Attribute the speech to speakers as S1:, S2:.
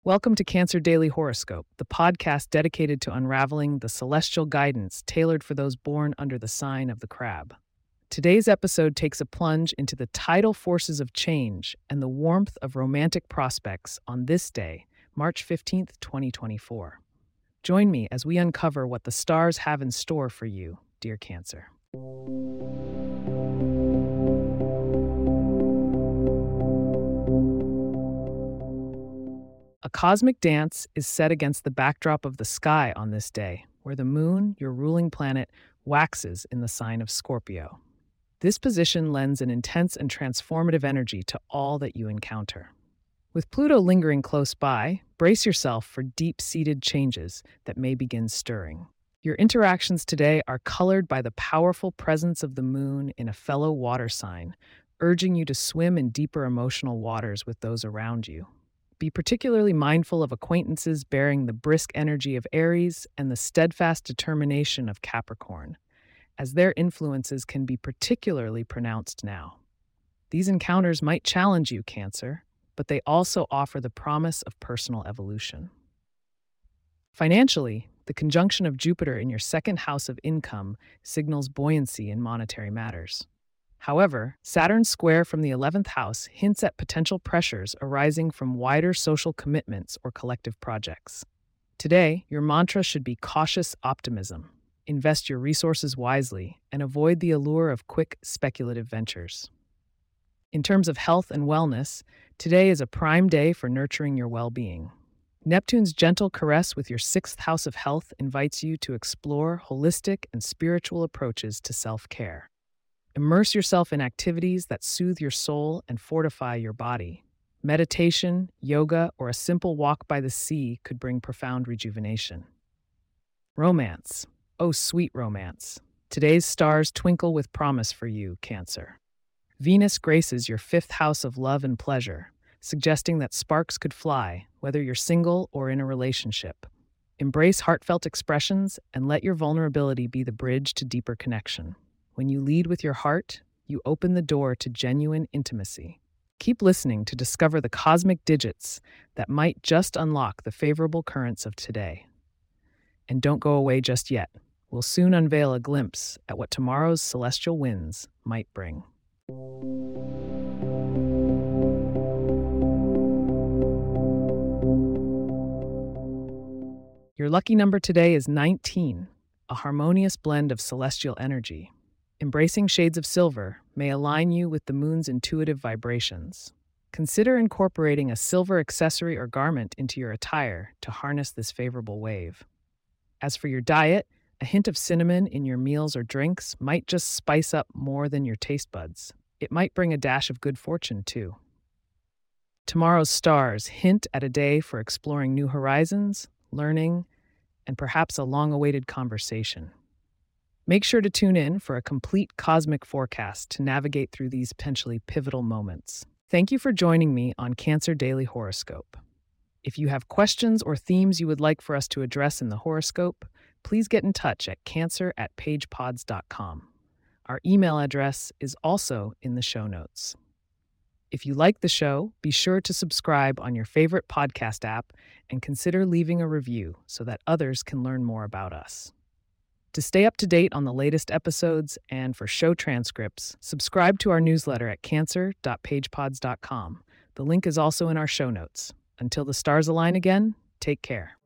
S1: Welcome to Cancer Daily Horoscope, the podcast dedicated to unraveling the celestial guidance tailored for those born under the sign of the crab. Today's episode takes a plunge into the tidal forces of change and the warmth of romantic prospects on this day, March 15th, 2024. Join me as we uncover what the stars have in store for you, dear Cancer. A cosmic dance is set against the backdrop of the sky on this day, where the moon, your ruling planet, waxes in the sign of Scorpio. This position lends an intense and transformative energy to all that you encounter. With Pluto lingering close by, brace yourself for deep-seated changes that may begin stirring. Your interactions today are colored by the powerful presence of the moon in a fellow water sign, urging you to swim in deeper emotional waters with those around you. Be particularly mindful of acquaintances bearing the brisk energy of Aries and the steadfast determination of Capricorn, as their influences can be particularly pronounced now. These encounters might challenge you, Cancer, but they also offer the promise of personal evolution. Financially, the conjunction of Jupiter in your second house of income signals buoyancy in monetary matters. However, Saturn's square from the 11th house hints at potential pressures arising from wider social commitments or collective projects. Today, your mantra should be cautious optimism. Invest your resources wisely and avoid the allure of quick, speculative ventures. In terms of health and wellness, today is a prime day for nurturing your well-being. Neptune's gentle caress with your 6th house of health invites you to explore holistic and spiritual approaches to self-care. Immerse yourself in activities that soothe your soul and fortify your body. Meditation, yoga, or a simple walk by the sea could bring profound rejuvenation. Romance. Oh, sweet romance. Today's stars twinkle with promise for you, Cancer. Venus graces your 5th house of love and pleasure, suggesting that sparks could fly, whether you're single or in a relationship. Embrace heartfelt expressions and let your vulnerability be the bridge to deeper connection. When you lead with your heart, you open the door to genuine intimacy. Keep listening to discover the cosmic digits that might just unlock the favorable currents of today. And don't go away just yet. We'll soon unveil a glimpse at what tomorrow's celestial winds might bring. Your lucky number today is 19, a harmonious blend of celestial energy. Embracing shades of silver may align you with the moon's intuitive vibrations. Consider incorporating a silver accessory or garment into your attire to harness this favorable wave. As for your diet, a hint of cinnamon in your meals or drinks might just spice up more than your taste buds. It might bring a dash of good fortune, too. Tomorrow's stars hint at a day for exploring new horizons, learning, and perhaps a long-awaited conversation. Make sure to tune in for a complete cosmic forecast to navigate through these potentially pivotal moments. Thank you for joining me on Cancer Daily Horoscope. If you have questions or themes you would like for us to address in the horoscope, please get in touch at cancer@pagepods.com. Our email address is also in the show notes. If you like the show, be sure to subscribe on your favorite podcast app and consider leaving a review so that others can learn more about us. To stay up to date on the latest episodes and for show transcripts, subscribe to our newsletter at cancer.pagepods.com. The link is also in our show notes. Until the stars align again, take care.